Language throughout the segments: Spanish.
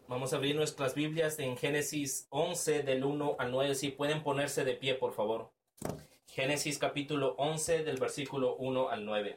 Vamos a abrir nuestras Biblias en Génesis 11 del 1 al 9. Si pueden ponerse de pie, por favor. Génesis capítulo 11 del versículo 1 al 9.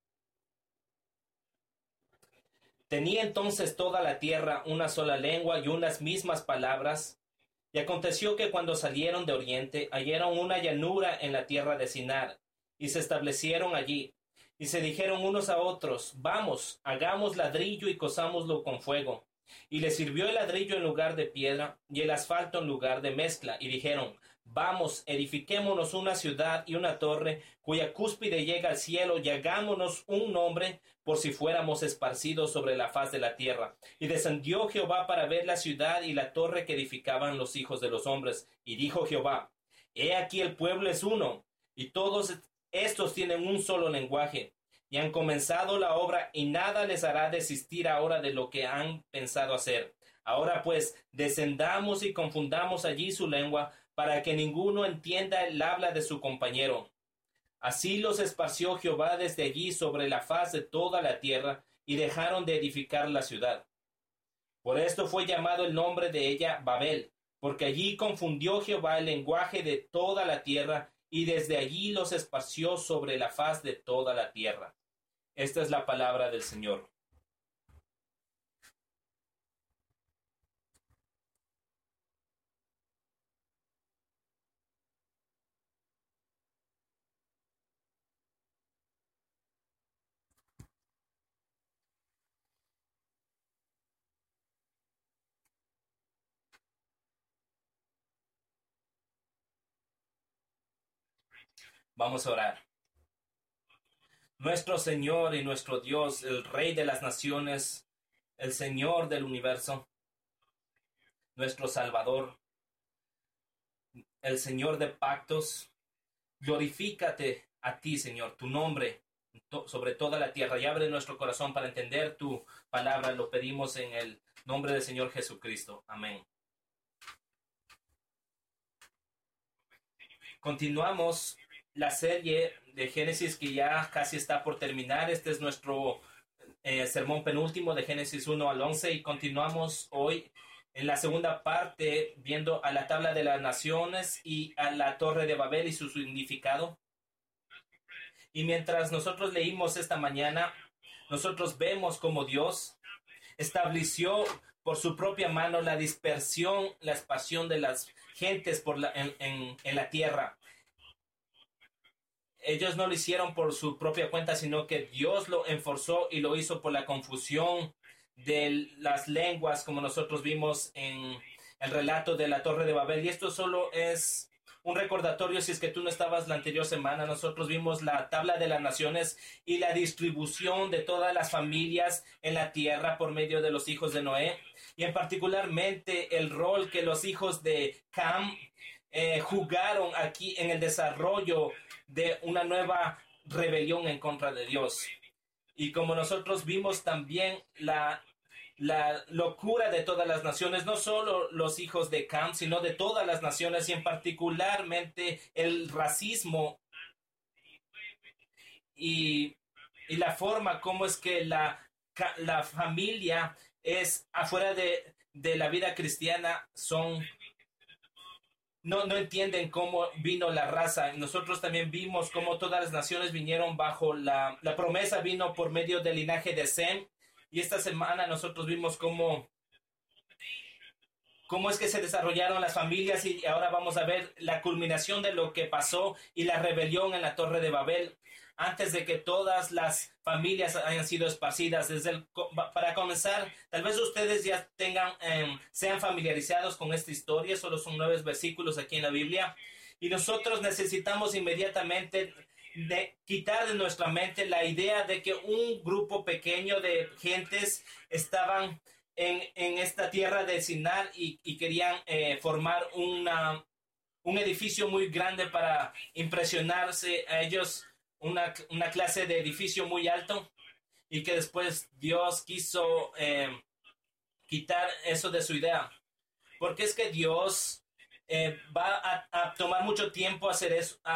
Tenía entonces toda la tierra una sola lengua y unas mismas palabras. Y aconteció que cuando salieron de oriente, hallaron una llanura en la tierra de Sinar, y se establecieron allí. Y se dijeron unos a otros: Vamos, hagamos ladrillo y cosámoslo con fuego. Y les sirvió el ladrillo en lugar de piedra, y el asfalto en lugar de mezcla. Y dijeron: Vamos, edifiquémonos una ciudad y una torre, cuya cúspide llega al cielo, y hagámonos un nombre, por si fuéramos esparcidos sobre la faz de la tierra. Y descendió Jehová para ver la ciudad y la torre que edificaban los hijos de los hombres. Y dijo Jehová: He aquí el pueblo es uno, y todos estos tienen un solo lenguaje, y han comenzado la obra, y nada les hará desistir ahora de lo que han pensado hacer. Ahora pues, descendamos y confundamos allí su lengua, para que ninguno entienda el habla de su compañero. Así los esparció Jehová desde allí sobre la faz de toda la tierra, y dejaron de edificar la ciudad. Por esto fue llamado el nombre de ella Babel, porque allí confundió Jehová el lenguaje de toda la tierra, y desde allí los esparció sobre la faz de toda la tierra. Esta es la palabra del Señor. Vamos a orar. Nuestro Señor y nuestro Dios, el Rey de las naciones, el Señor del universo, nuestro Salvador, el Señor de pactos, glorifícate a ti, Señor, tu nombre sobre toda la tierra, y abre nuestro corazón para entender tu palabra. Lo pedimos en el nombre del Señor Jesucristo. Amén. Continuamos la serie de Génesis, que ya casi está por terminar. Este es nuestro sermón penúltimo de Génesis 1 al 11, y continuamos hoy en la segunda parte viendo a la tabla de las naciones y a la torre de Babel y su significado. Y mientras nosotros leímos esta mañana, nosotros vemos cómo Dios estableció por su propia mano la dispersión, la expansión de las gentes en la tierra. Ellos no lo hicieron por su propia cuenta, sino que Dios lo enforzó y lo hizo por la confusión de las lenguas, como nosotros vimos en el relato de la Torre de Babel. Y esto solo es un recordatorio. Si es que tú no estabas la anterior semana, nosotros vimos la tabla de las naciones y la distribución de todas las familias en la tierra por medio de los hijos de Noé, y en particularmente el rol que los hijos de Cam jugaron aquí en el desarrollo de una nueva rebelión en contra de Dios. Y como nosotros vimos también la locura de todas las naciones, no solo los hijos de Cam, sino de todas las naciones, y en particularmente el racismo y la forma como es que la familia es afuera de la vida cristiana, no entienden cómo vino la raza. Nosotros también vimos cómo todas las naciones vinieron bajo la promesa, vino por medio del linaje de Sem. Y esta semana nosotros vimos cómo es que se desarrollaron las familias, y ahora vamos a ver la culminación de lo que pasó y la rebelión en la Torre de Babel, antes de que todas las familias hayan sido esparcidas. Para comenzar, tal vez ustedes ya sean familiarizados con esta historia. Solo son 9 versículos aquí en la Biblia, y nosotros necesitamos inmediatamente quitar de nuestra mente la idea de que un grupo pequeño de gentes estaban en esta tierra de Sinar y querían formar un edificio muy grande para impresionarse a ellos, una clase de edificio muy alto, y que después Dios quiso quitar eso de su idea. Porque es que Dios va a tomar mucho tiempo hacer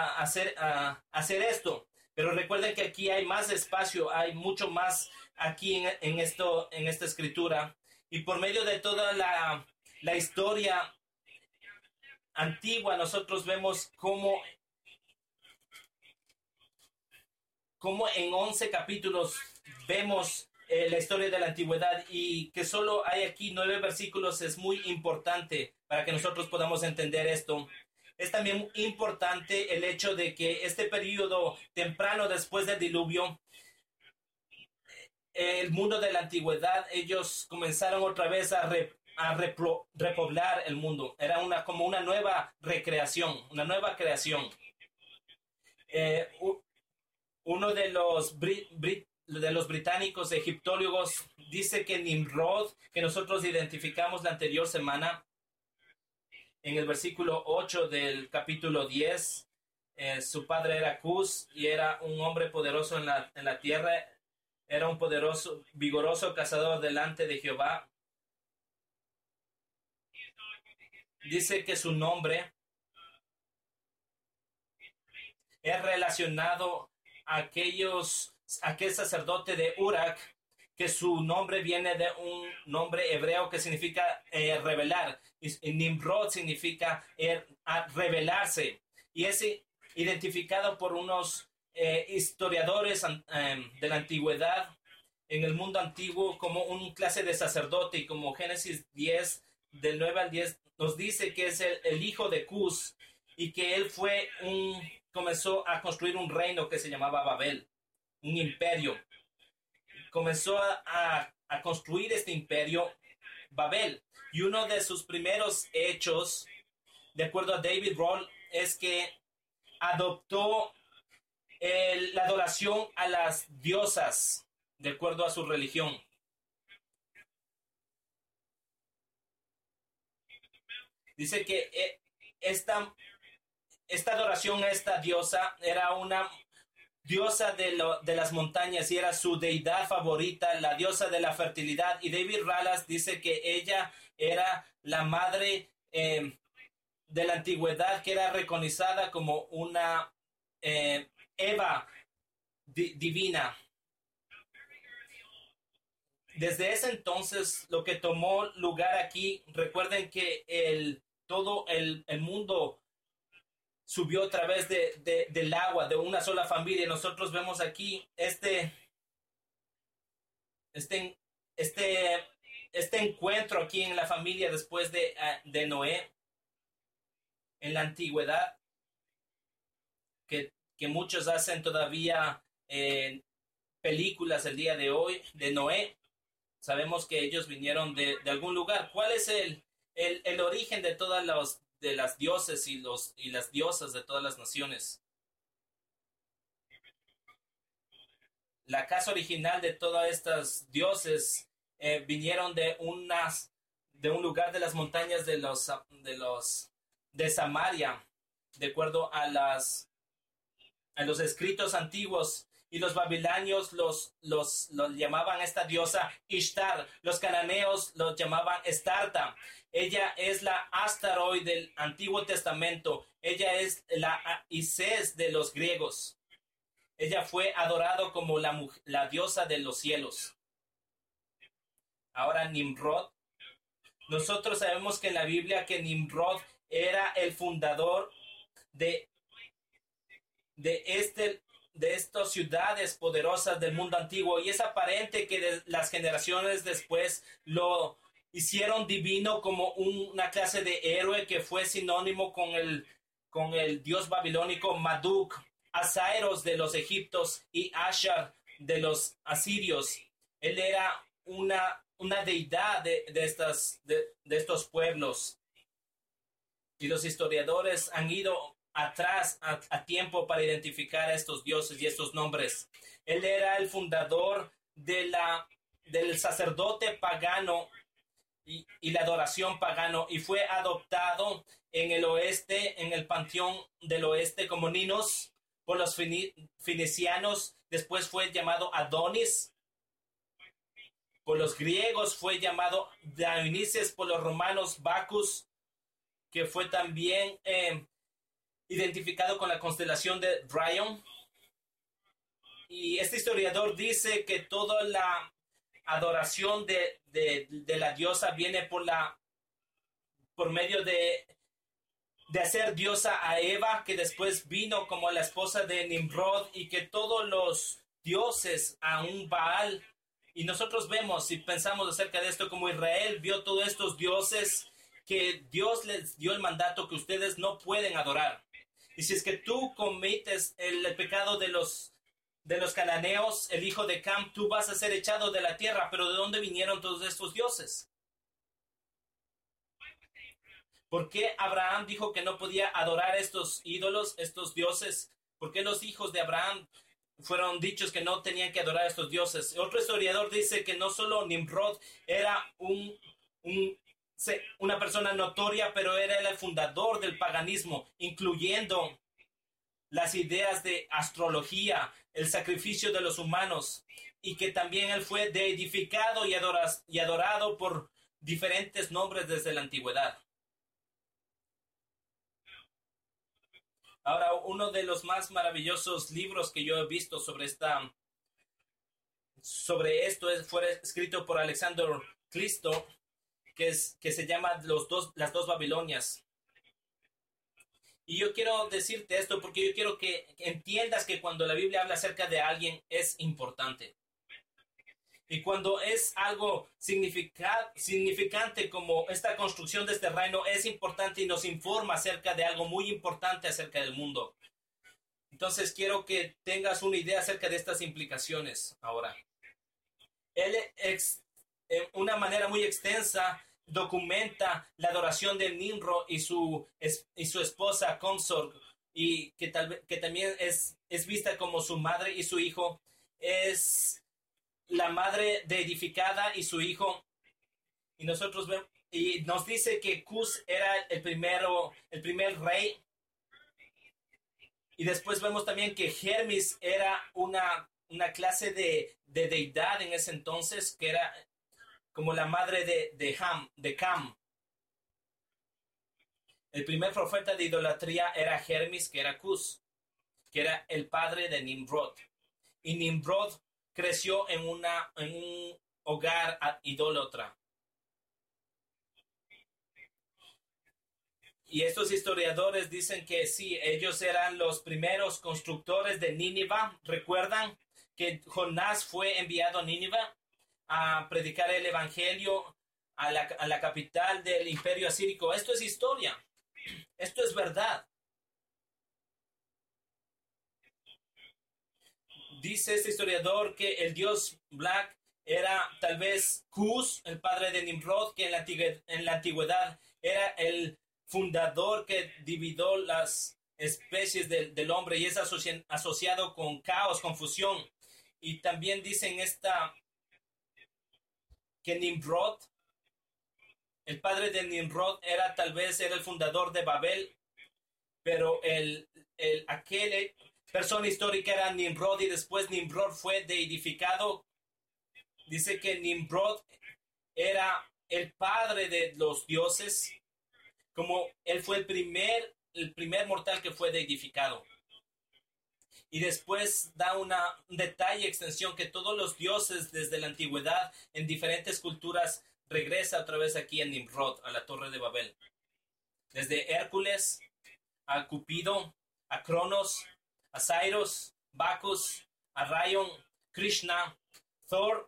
esto. Pero recuerden que aquí hay más espacio, hay mucho más aquí en esta escritura. Y por medio de toda la historia antigua, nosotros vemos cómo en 11 capítulos vemos la historia de la antigüedad, y que solo hay aquí 9 versículos es muy importante para que nosotros podamos entender esto. Es también importante el hecho de que este periodo temprano después del diluvio, el mundo de la antigüedad, ellos comenzaron otra vez a repoblar el mundo. Era como una nueva recreación, una nueva creación. Uno de los británicos egiptólogos dice que Nimrod, que nosotros identificamos la anterior semana, en el versículo 8 del capítulo 10, su padre era Cus y era un hombre poderoso en la tierra. Era un poderoso, vigoroso cazador delante de Jehová. Dice que su nombre es relacionado a aquel sacerdote de Urak, que su nombre viene de un nombre hebreo que significa revelar. Y Nimrod significa revelarse. Y es identificado por unos historiadores de la antigüedad en el mundo antiguo como un clase de sacerdote, y como Génesis 10 del 9 al 10 nos dice que es el hijo de Cus, y que él comenzó a construir un reino que se llamaba Babel, un imperio. Comenzó a construir este imperio Babel, y uno de sus primeros hechos, de acuerdo a David Roll, es que adoptó la adoración a las diosas de acuerdo a su religión. Dice que esta adoración a esta diosa era una diosa de las montañas, y era su deidad favorita, la diosa de la fertilidad. Y David Rallas dice que ella era la madre de la antigüedad, que era reconocida como una Eva divina. Desde ese entonces, lo que tomó lugar aquí, recuerden que todo el mundo subió a través del agua, de una sola familia. Nosotros vemos aquí este encuentro aquí en la familia después de Noé, en la antigüedad, que muchos hacen todavía películas el día de hoy de Noé. Sabemos que ellos vinieron de algún lugar. ¿Cuál es el origen de todas las dioses y las diosas de todas las naciones? La casa original de todas estas dioses vinieron de un lugar de las montañas de Samaria, de acuerdo a los escritos antiguos. Y los babilonios los llamaban esta diosa Ishtar. Los cananeos los llamaban Estarta. Ella es la Astaroth del Antiguo Testamento. Ella es la Isis de los griegos. Ella fue adorada como la diosa de los cielos. Ahora Nimrod. Nosotros sabemos que en la Biblia que Nimrod era el fundador de estas ciudades poderosas del mundo antiguo, y es aparente que las generaciones después lo hicieron divino como una clase de héroe que fue sinónimo con el dios babilónico Marduk, Asairos de los egipcios y Ashar de los asirios. Él era una deidad de estos pueblos, y los historiadores han ido atrás a tiempo para identificar a estos dioses y estos nombres. Él era el fundador del sacerdote pagano y la adoración pagano, y fue adoptado en el oeste, en el panteón del oeste, como Ninos por los fenicianos. Después fue llamado Adonis por los griegos, fue llamado Dionises por los romanos, Bacchus, que fue también identificado con la constelación de Orión. Y este historiador dice que toda adoración de la diosa viene por medio de hacer diosa a Eva, que después vino como la esposa de Nimrod, y que todos los dioses a un Baal. Y nosotros vemos y pensamos acerca de esto como Israel vio todos estos dioses que Dios les dio el mandato que ustedes no pueden adorar. Y si es que tú cometes el pecado de los cananeos, el hijo de Cam, tú vas a ser echado de la tierra. Pero ¿de dónde vinieron todos estos dioses? ¿Por qué Abraham dijo que no podía adorar estos ídolos, estos dioses? ¿Por qué los hijos de Abraham fueron dichos que no tenían que adorar a estos dioses? Otro historiador dice que no solo Nimrod era una persona notoria, pero era el fundador del paganismo, incluyendo las ideas de astrología, el sacrificio de los humanos, y que también él fue deidificado y adorado por diferentes nombres desde la antigüedad. Ahora, uno de los más maravillosos libros que yo he visto sobre esto fue escrito por Alexander Clisto, que se llama Las dos Babilonias. Y yo quiero decirte esto porque yo quiero que entiendas que cuando la Biblia habla acerca de alguien es importante. Y cuando es algo significante como esta construcción de este reino, es importante y nos informa acerca de algo muy importante acerca del mundo. Entonces quiero que tengas una idea acerca de estas implicaciones ahora. Él, una manera muy extensa, documenta la adoración de Nimrod y su esposa Consort, y que también es vista como su madre y su hijo. Es la madre deidificada y su hijo. Y nosotros vemos, y nos dice que Cus era el primer rey. Y después vemos también que Hermes era una clase de deidad en ese entonces, que era como la madre de Cam. El primer profeta de idolatría era Hermes, que era Cus, que era el padre de Nimrod. Y Nimrod creció en un hogar idólatra. Y estos historiadores dicen que sí, ellos eran los primeros constructores de Nínive. ¿Recuerdan que Jonás fue enviado a Nínive a predicar el evangelio a la capital del imperio asírico? Esto es historia. Esto es verdad. Dice este historiador que el dios Black era tal vez Cus, el padre de Nimrod, que en la antigüedad era el fundador que dividió las especies del hombre, y es asociado con caos, confusión. Y también dicen que Nimrod, el padre de Nimrod, era el fundador de Babel, pero aquel persona histórica era Nimrod, y después Nimrod fue deidificado. Dice que Nimrod era el padre de los dioses, como él fue el primer mortal que fue deidificado. Y después da un detalle, extensión, que todos los dioses desde la antigüedad en diferentes culturas regresa otra vez aquí en Nimrod, a la Torre de Babel. Desde Hércules, a Cupido, a Cronos, a Cyrus, Bacchus, a Rayon, Krishna, Thor,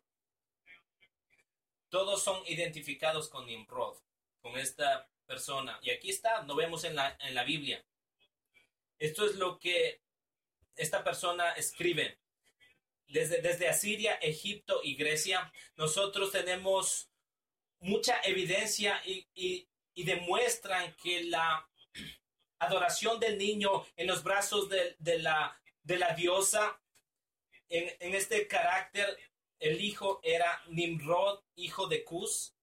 todos son identificados con Nimrod, con esta persona. Y aquí está, lo vemos en la Biblia. Esto es lo que esta persona escribe. Desde Asiria, Egipto y Grecia, nosotros tenemos mucha evidencia y demuestran que la adoración del niño en los brazos de la diosa, en este carácter, el hijo era Nimrod, hijo de Cus.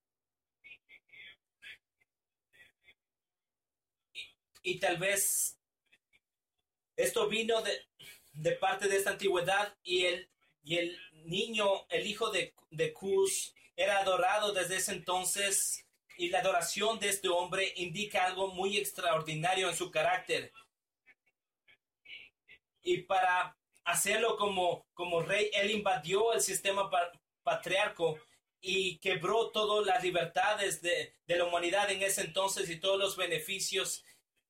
Y tal vez esto vino de parte de esta antigüedad, y el niño, el hijo de Cus, era adorado desde ese entonces, y la adoración de este hombre indica algo muy extraordinario en su carácter. Y para hacerlo como rey, él invadió el sistema patriarca y quebró todas las libertades de la humanidad en ese entonces y todos los beneficios,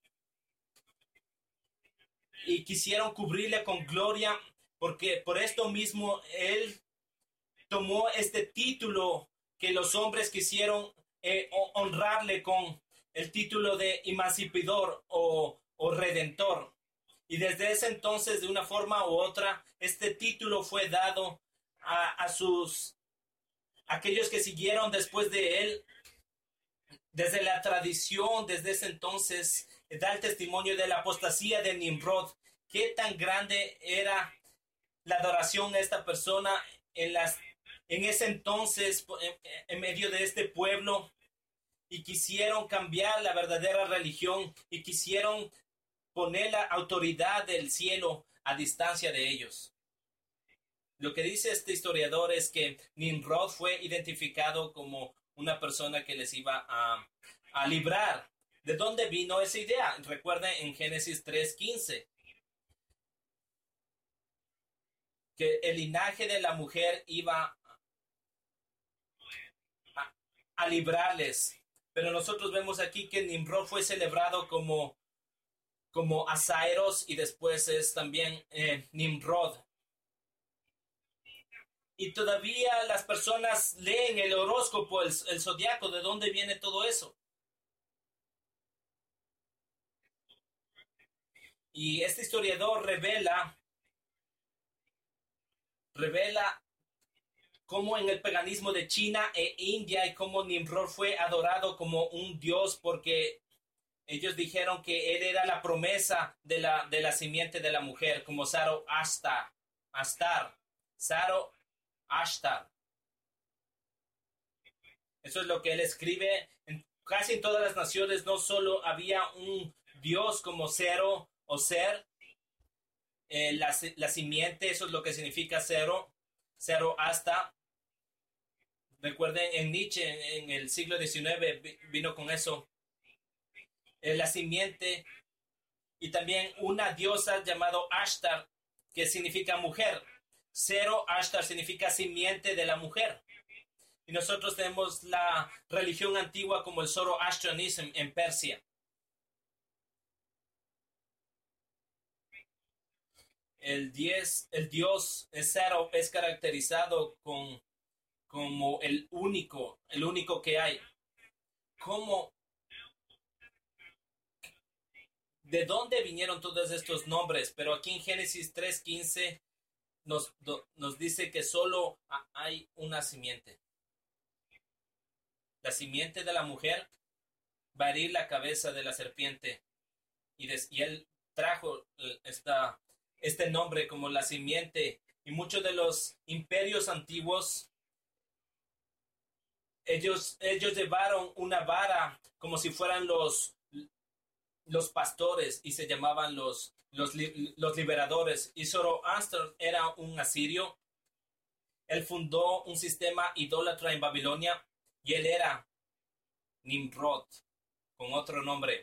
y quisieron cubrirle con gloria, porque por esto mismo él tomó este título que los hombres quisieron honrarle con el título de emancipador o redentor. Y desde ese entonces, de una forma u otra, este título fue dado a aquellos que siguieron después de él. Desde la tradición, desde ese entonces, da el testimonio de la apostasía de Nimrod. Qué tan grande era la adoración a esta persona en ese entonces, en medio de este pueblo, y quisieron cambiar la verdadera religión y quisieron poner la autoridad del cielo a distancia de ellos. Lo que dice este historiador es que Nimrod fue identificado como una persona que les iba a librar. ¿De dónde vino esa idea? Recuerden en Génesis 3:15 que el linaje de la mujer iba a librarles. Pero nosotros vemos aquí que Nimrod fue celebrado como Asairos y después es también Nimrod. Y todavía las personas leen el horóscopo, el zodiaco, ¿de dónde viene todo eso? Y este historiador revela cómo en el paganismo de China e India y cómo Nimrod fue adorado como un dios porque ellos dijeron que él era la promesa de la simiente de la mujer, como Saro Ashtar. Saro Ashtar. Eso es lo que él escribe. Casi en todas las naciones no solo había un dios como Cero o Ser, la simiente, eso es lo que significa Cero Ashtar. Recuerden, en Nietzsche, en el siglo XIX, vino con eso. La simiente, y también una diosa llamada Ashtar, que significa mujer. Cero Ashtar significa simiente de la mujer. Y nosotros tenemos la religión antigua como el Zoroastrianismo en Persia. El dios Cero es caracterizado como el único que hay. ¿De dónde vinieron todos estos nombres? Pero aquí en Génesis 3:15 nos dice que solo hay una simiente. La simiente de la mujer va a herir la cabeza de la serpiente. Y él trajo este nombre como la simiente. Y muchos de los imperios antiguos, ellos llevaron una vara como si fueran los pastores y se llamaban los liberadores. Y Zoroaster era un asirio. Él fundó un sistema idólatra en Babilonia y él era Nimrod con otro nombre.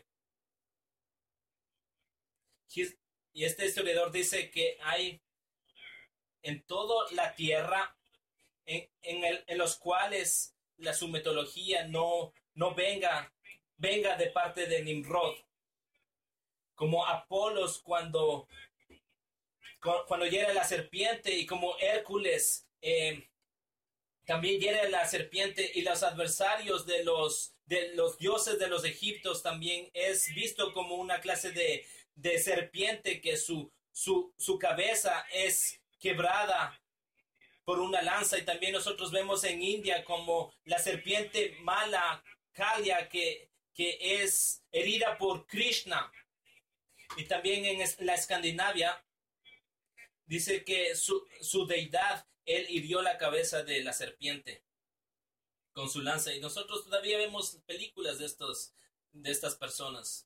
Y este historiador dice que hay en toda la tierra en los cuales su mitología no venga de parte de Nimrod, como Apolos cuando hiere la serpiente, y como Hércules también hiere la serpiente, y los adversarios de los dioses de los egipcios también es visto como una clase de serpiente que su cabeza es quebrada por una lanza. Y también nosotros vemos en India como la serpiente mala, Kalia, que es herida por Krishna. Y también en la Escandinavia dice que su deidad, él hirió la cabeza de la serpiente con su lanza. Y nosotros todavía vemos películas de estas personas.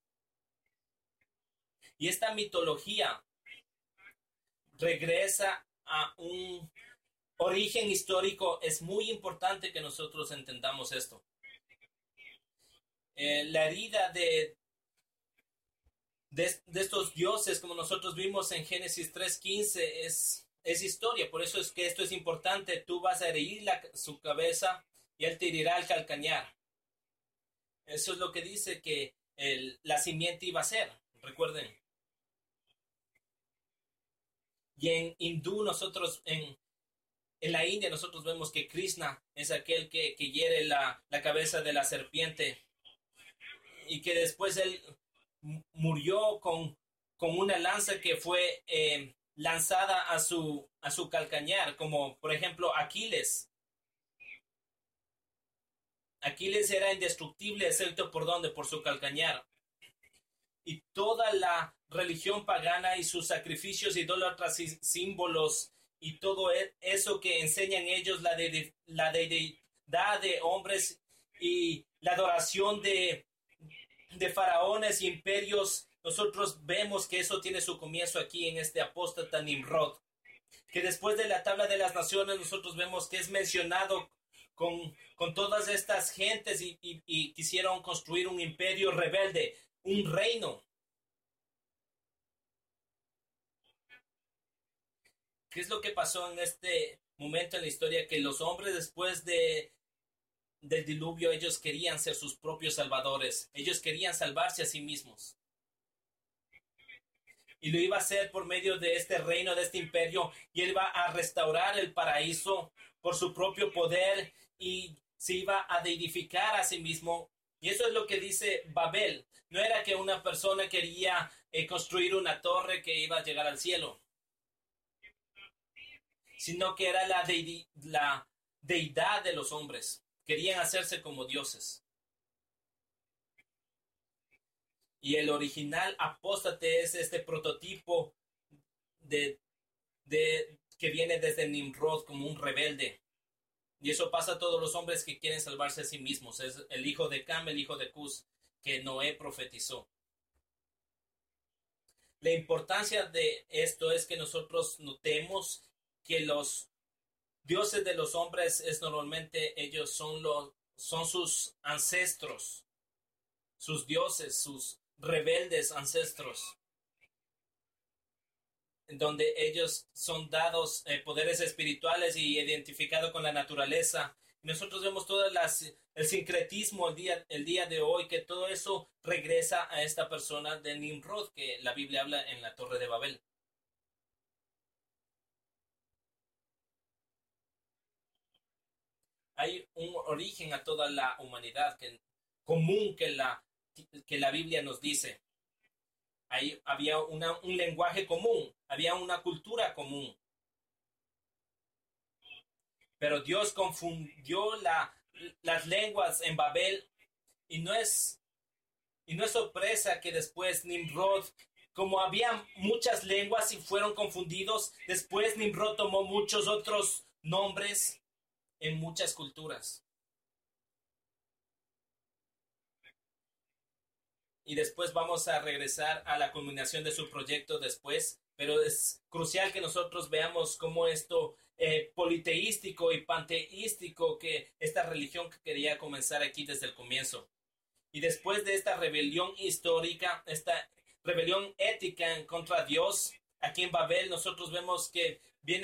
Y esta mitología regresa a un origen histórico. Es muy importante que nosotros entendamos esto. La herida de estos dioses, como nosotros vimos en Génesis 3:15, es historia, por eso es que esto es importante. Tú vas a herir su cabeza y él te herirá al calcañar. Eso es lo que dice que la simiente iba a ser. Recuerden. Y en hindú en la India nosotros vemos que Krishna es aquel que hiere la cabeza de la serpiente y que después él murió con una lanza que fue lanzada a su calcañar, como por ejemplo Aquiles. Aquiles era indestructible, excepto por dónde, por su calcañar. Y toda la religión pagana y sus sacrificios, idólatras y símbolos y todo eso que enseñan ellos, la deidad de hombres y la adoración de faraones y imperios, nosotros vemos que eso tiene su comienzo aquí en este apóstata Nimrod, que después de la tabla de las naciones nosotros vemos que es mencionado con todas estas gentes y quisieron construir un imperio rebelde, un reino. ¿Qué es lo que pasó en este momento en la historia? Que los hombres después del diluvio, ellos querían ser sus propios salvadores. Ellos querían salvarse a sí mismos. Y lo iba a hacer por medio de este reino, de este imperio. Y él iba a restaurar el paraíso por su propio poder y se iba a deidificar a sí mismo. Y eso es lo que dice Babel. No era que una persona quería construir una torre que iba a llegar al cielo, sino que era la deidad de los hombres. Querían hacerse como dioses. Y el original apóstate es este prototipo de que viene desde Nimrod como un rebelde. Y eso pasa a todos los hombres que quieren salvarse a sí mismos. Es el hijo de Cam, el hijo de Cus, que Noé profetizó. La importancia de esto es que nosotros notemos que los dioses de los hombres es normalmente ellos son sus ancestros, sus dioses, sus rebeldes ancestros, donde ellos son dados poderes espirituales y identificados con la naturaleza. Nosotros vemos el sincretismo el día de hoy, que todo eso regresa a esta persona de Nimrod que la Biblia habla en la Torre de Babel. Hay un origen a toda la humanidad común que la Biblia nos dice. Ahí había un lenguaje común, había una cultura común. Pero Dios confundió las lenguas en Babel y y no es sorpresa que después Nimrod, como había muchas lenguas y fueron confundidos, después Nimrod tomó muchos otros nombres en muchas culturas. Y después vamos a regresar a la culminación de su proyecto después, pero es crucial que nosotros veamos cómo esto politeístico y panteístico, que esta religión que quería comenzar aquí desde el comienzo. Y después de esta rebelión histórica, esta rebelión ética en contra de Dios, aquí en Babel nosotros vemos que viene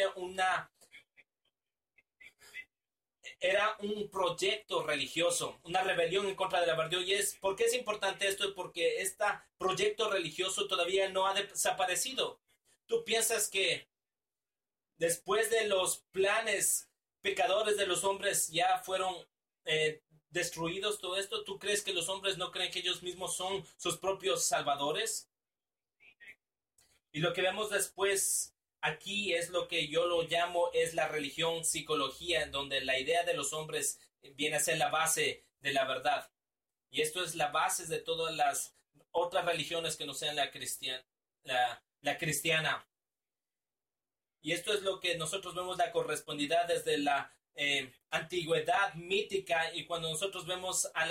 era un proyecto religioso, una rebelión en contra de la verdad. ¿Por qué es importante esto? Porque este proyecto religioso todavía no ha desaparecido. ¿Tú piensas que después de los planes pecadores de los hombres ya fueron destruidos todo esto? ¿Tú crees que los hombres no creen que ellos mismos son sus propios salvadores? Y lo que vemos después aquí es lo que yo lo llamo es la religión psicología, en donde la idea de los hombres viene a ser la base de la verdad. Y esto es la base de todas las otras religiones que no sean la cristiana. Y esto es lo que nosotros vemos la correspondidad desde la antigüedad mítica, y cuando nosotros vemos a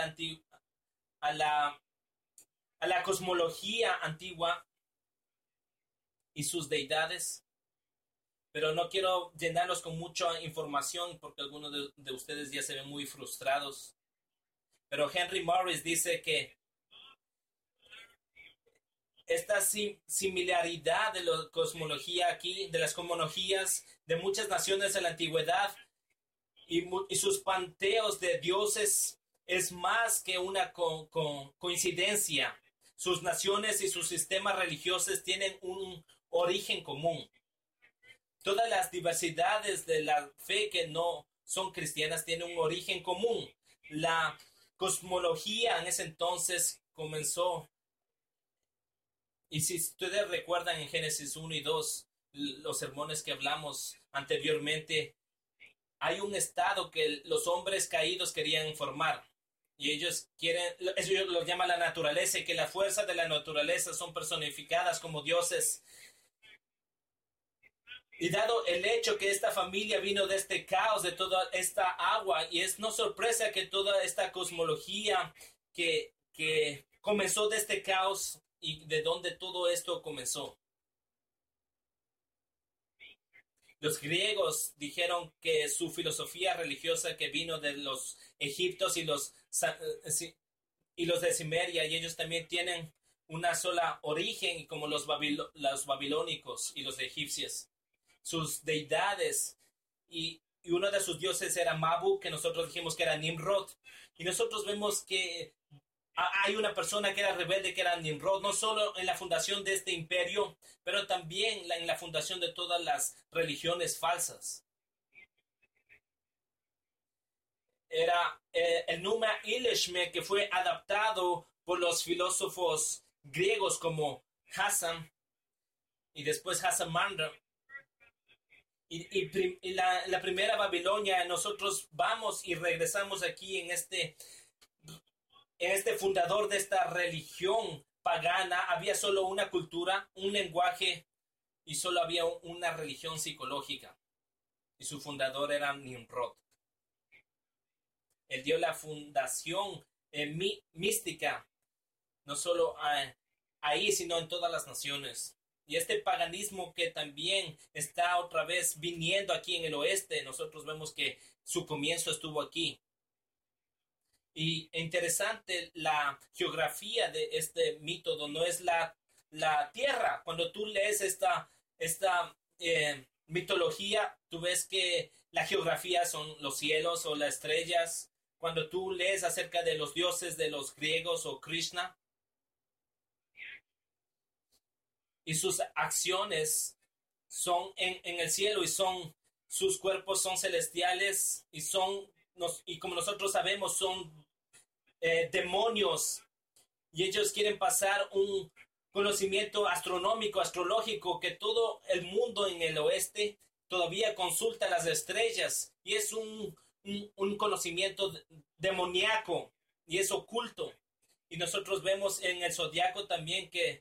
a la cosmología antigua y sus deidades. Pero no quiero llenarlos con mucha información porque algunos de ustedes ya se ven muy frustrados. Pero Henry Morris dice que esta similaridad de la cosmología aquí, de las cosmologías de muchas naciones en la antigüedad y sus panteos de dioses es más que una coincidencia. Sus naciones y sus sistemas religiosos tienen un origen común. Todas las diversidades de la fe que no son cristianas tienen un origen común. La cosmología en ese entonces comenzó. Y si ustedes recuerdan en Génesis 1 y 2, los sermones que hablamos anteriormente, hay un estado que los hombres caídos querían formar. Y ellos lo llaman la naturaleza, y que la fuerza de la naturaleza son personificadas como dioses. Y dado el hecho que esta familia vino de este caos, de toda esta agua, y es no sorpresa que toda esta cosmología que comenzó de este caos y de donde todo esto comenzó. Los griegos dijeron que su filosofía religiosa que vino de los egipcios y los de Cimeria, y ellos también tienen una sola origen, como los babilónicos y los egipcios. Sus deidades, y uno de sus dioses era Mabu, que nosotros dijimos que era Nimrod. Y nosotros vemos que hay una persona que era rebelde, que era Nimrod, no solo en la fundación de este imperio, pero también en la fundación de todas las religiones falsas. Era el Numa Ileshme, que fue adaptado por los filósofos griegos como Hassan y después Hassan Mandra. Y la primera Babilonia, nosotros vamos y regresamos aquí en este fundador de esta religión pagana. Había solo una cultura, un lenguaje, y solo había una religión psicológica. Y su fundador era Nimrod. Él dio la fundación mística, no solo ahí, sino en todas las naciones. Y este paganismo que también está otra vez viniendo aquí en el oeste, nosotros vemos que su comienzo estuvo aquí. Y interesante la geografía de este mito, no es la tierra. Cuando tú lees esta mitología, tú ves que la geografía son los cielos o las estrellas. Cuando tú lees acerca de los dioses de los griegos o Krishna, y sus acciones son en el cielo, y sus cuerpos son celestiales, y como nosotros sabemos son demonios, y ellos quieren pasar un conocimiento astronómico, astrológico, que todo el mundo en el oeste todavía consulta las estrellas, y es un conocimiento demoníaco y es oculto. Y nosotros vemos en el zodiaco también que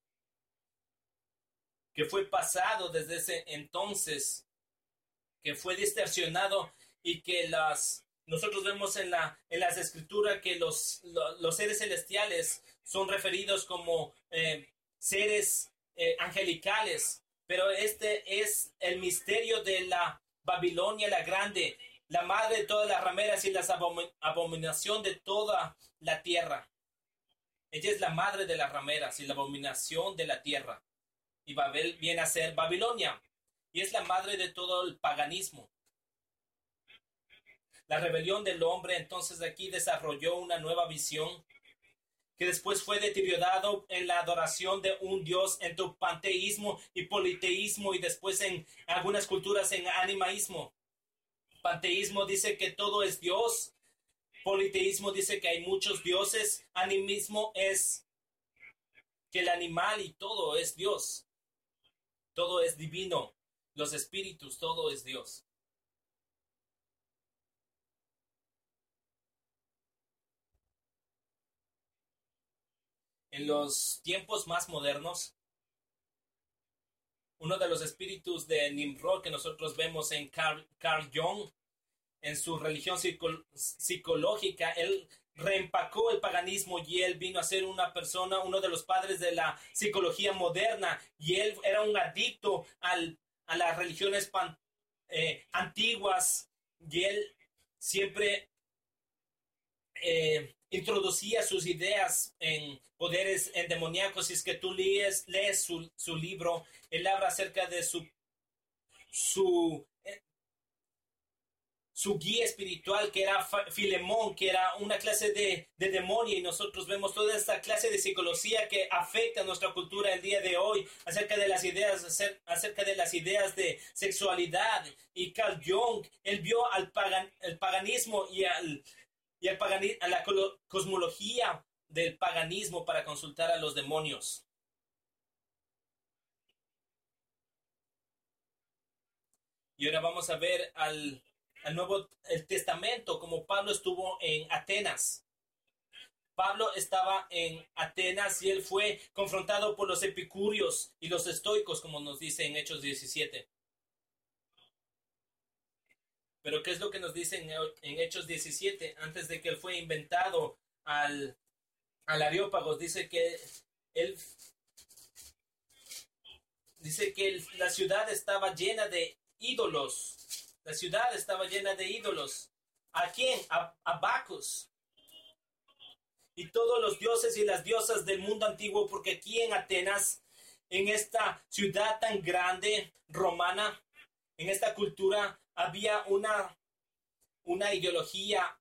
fue pasado desde ese entonces, que fue distorsionado, y que nosotros vemos en las escrituras que los seres celestiales son referidos como seres angelicales, pero este es el misterio de la Babilonia la Grande, la madre de todas las rameras y la abominación de toda la tierra. Ella es la madre de las rameras y la abominación de la tierra. Y Babel viene a ser Babilonia, y es la madre de todo el paganismo. La rebelión del hombre entonces aquí desarrolló una nueva visión, que después fue deteriorado en la adoración de un dios, en tu panteísmo y politeísmo, y después en algunas culturas en animaísmo. Panteísmo dice que todo es Dios, politeísmo dice que hay muchos dioses, animismo es que el animal y todo es Dios. Todo es divino, los espíritus, todo es Dios. En los tiempos más modernos, uno de los espíritus de Nimrod que nosotros vemos en Carl Jung, en su religión psicológica, él reempacó el paganismo, y él vino a ser uno de los padres de la psicología moderna, y él era un adicto a las religiones antiguas, y él siempre introducía sus ideas en poderes endemoniacos. Si es que tú lees su libro, él habla acerca de su, su guía espiritual, que era Filemón, que era una clase de demonio, y nosotros vemos toda esta clase de psicología que afecta a nuestra cultura el día de hoy, acerca de las ideas, acerca de las ideas de sexualidad. Y Carl Jung, él vio el paganismo a la cosmología del paganismo para consultar a los demonios. Y ahora vamos a ver al Nuevo el Testamento, como Pablo estuvo en Atenas. Pablo estaba en Atenas y él fue confrontado por los epicúreos y los estoicos, como nos dice en Hechos 17. Pero ¿qué es lo que nos dice en Hechos 17? Antes de que él fue inventado al Areópagos, él dice que la ciudad estaba llena de ídolos. La ciudad estaba llena de ídolos. ¿A quién? A Bacchus y todos los dioses y las diosas del mundo antiguo, porque aquí en Atenas, en esta ciudad tan grande romana, en esta cultura, había una ideología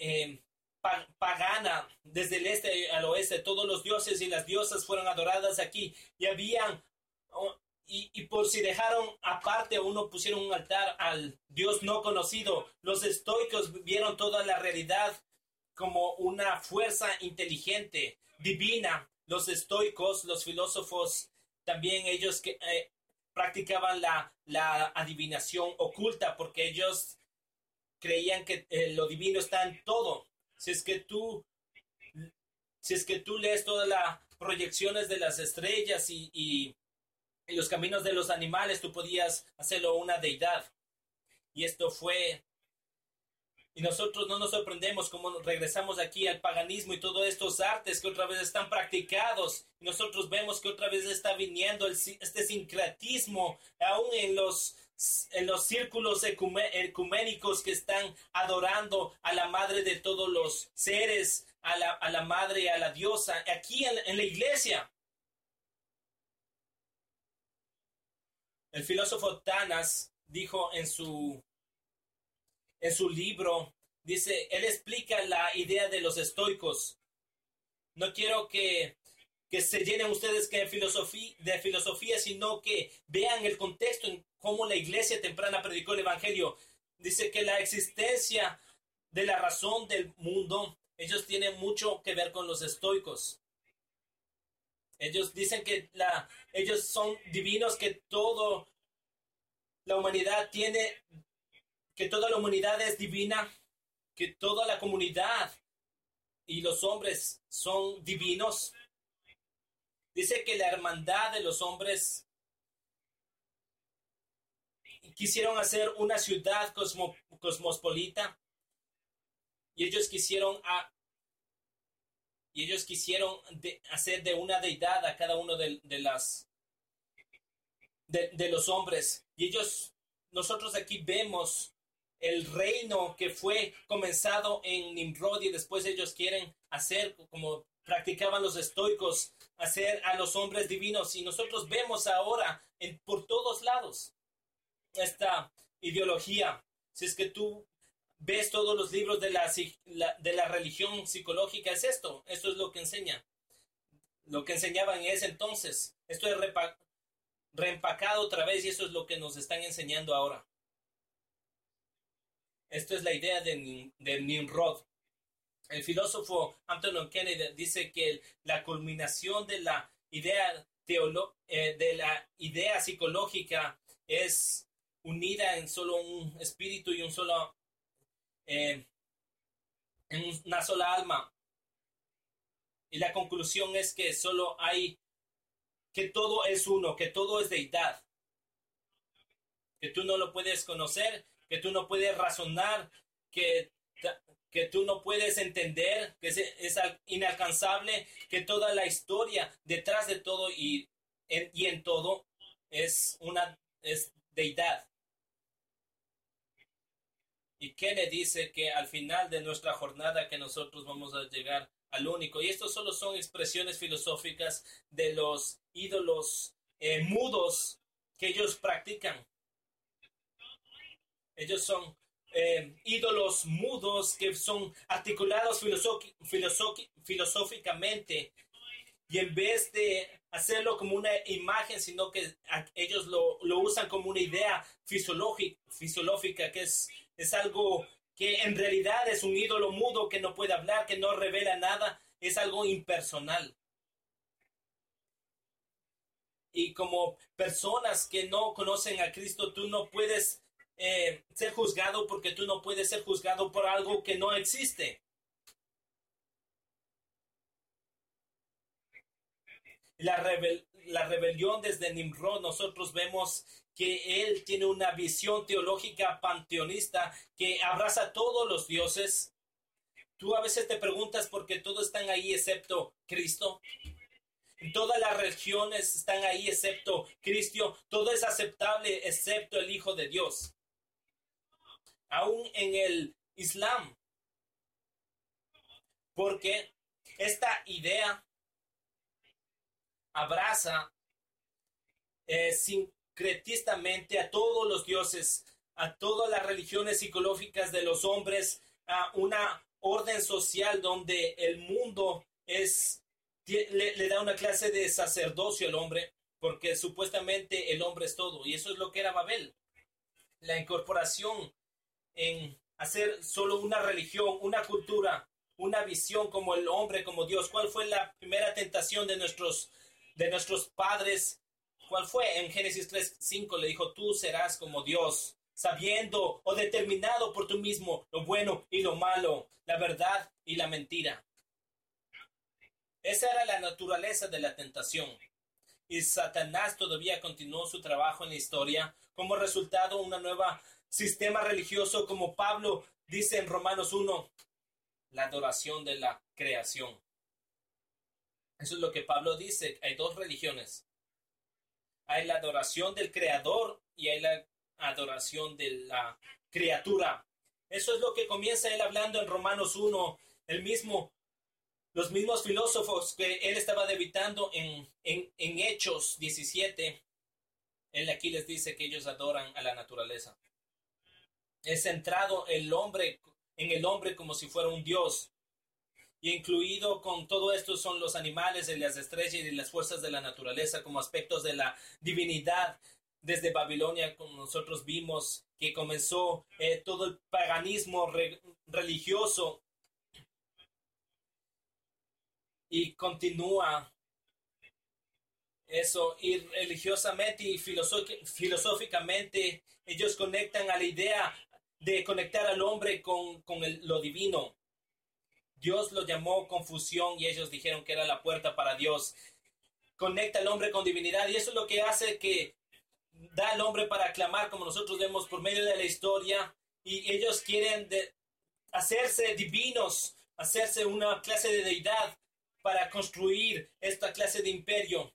pagana desde el este al oeste. Todos los dioses y las diosas fueron adoradas aquí, y habían y por si dejaron aparte uno, pusieron un altar al Dios no conocido. Los estoicos vieron toda la realidad como una fuerza inteligente, divina. Los estoicos, los filósofos, también ellos que practicaban la adivinación oculta, porque ellos creían que lo divino está en todo. Si es que tú, si es que tú lees todas las proyecciones de las estrellas y los caminos de los animales, tú podías hacerlo una deidad. Y esto fue. Y nosotros no nos sorprendemos como regresamos aquí al paganismo y todos estos artes que otra vez están practicados. Y nosotros vemos que otra vez está viniendo este sincretismo, aún en los círculos ecuménicos que están adorando a la madre de todos los seres, a la madre, a la diosa, aquí en la iglesia. El filósofo Tanas dijo en su libro, dice, él explica la idea de los estoicos. No quiero que se llenen ustedes de filosofía, sino que vean el contexto en cómo la iglesia temprana predicó el evangelio. Dice que la existencia de la razón del mundo, ellos tienen mucho que ver con los estoicos. Ellos dicen que ellos son divinos, que toda la humanidad que toda la humanidad es divina, que toda la comunidad y los hombres son divinos. Dice que la hermandad de los hombres quisieron hacer una ciudad cosmopolita, y ellos quisieron hacer de una deidad a cada uno de los hombres. Y nosotros aquí vemos el reino que fue comenzado en Nimrod, y después ellos quieren hacer, como practicaban los estoicos, hacer a los hombres divinos. Y nosotros vemos ahora por todos lados esta ideología. Si es que tú ves todos los libros de la religión psicológica, esto es lo que enseña. Lo que enseñaban en ese entonces. Esto es reempacado otra vez, y eso es lo que nos están enseñando ahora. Esto es la idea de Nimrod. El filósofo Anton Kennedy dice que la culminación de la idea psicológica es unida en solo un espíritu y en una sola alma. Y la conclusión es que que todo es uno, que todo es deidad, que tú no lo puedes conocer, que tú no puedes razonar, que tú no puedes entender, que es inalcanzable, que toda la historia detrás de todo y en todo es deidad. Y Kenneth dice que al final de nuestra jornada que nosotros vamos a llegar al único. Y estos solo son expresiones filosóficas de los ídolos mudos que ellos practican. Ellos son ídolos mudos que son articulados filosóficamente, y en vez de hacerlo como una imagen, sino que ellos lo usan como una idea fisiológica, que es algo que en realidad es un ídolo mudo que no puede hablar, que no revela nada, es algo impersonal. Y como personas que no conocen a Cristo, tú no puedes ser juzgado, porque tú no puedes ser juzgado por algo que no existe. La rebelión desde Nimrod, nosotros vemos que él tiene una visión teológica panteonista que abraza a todos los dioses. Tú a veces te preguntas por qué todos están ahí excepto Cristo. Todas las religiones están ahí excepto Cristo. Todo es aceptable excepto el Hijo de Dios. Aún en el Islam. Porque esta idea abraza sincretistamente a todos los dioses, a todas las religiones psicológicas de los hombres, a una orden social donde el mundo le da una clase de sacerdocio al hombre, porque supuestamente el hombre es todo, y eso es lo que era Babel. La incorporación en hacer solo una religión, una cultura, una visión como el hombre, como Dios. ¿Cuál fue la primera tentación de nuestros padres? ¿Cuál fue? En Génesis 3:5 le dijo: tú serás como Dios, sabiendo o determinado por tú mismo lo bueno y lo malo, la verdad y la mentira. Esa era la naturaleza de la tentación. Y Satanás todavía continuó su trabajo en la historia. Como resultado, un nuevo sistema religioso, como Pablo dice en Romanos 1, la adoración de la creación. Eso es lo que Pablo dice. Hay dos religiones. Hay la adoración del creador y hay la adoración de la criatura. Eso es lo que comienza él hablando en Romanos 1. Los mismos filósofos que él estaba debitando en Hechos 17. Él aquí les dice que ellos adoran a la naturaleza. Es centrado en el hombre como si fuera un dios. Y incluido con todo esto son los animales, y las estrellas y las fuerzas de la naturaleza como aspectos de la divinidad. Desde Babilonia, como nosotros vimos, que comenzó todo el paganismo religioso, y continúa eso, y religiosamente y filosóficamente ellos conectan a la idea de conectar al hombre con lo divino. Dios lo llamó confusión y ellos dijeron que era la puerta para Dios. Conecta al hombre con divinidad, y eso es lo que hace que da al hombre para aclamar, como nosotros vemos por medio de la historia. Y ellos quieren hacerse divinos, hacerse una clase de deidad para construir esta clase de imperio.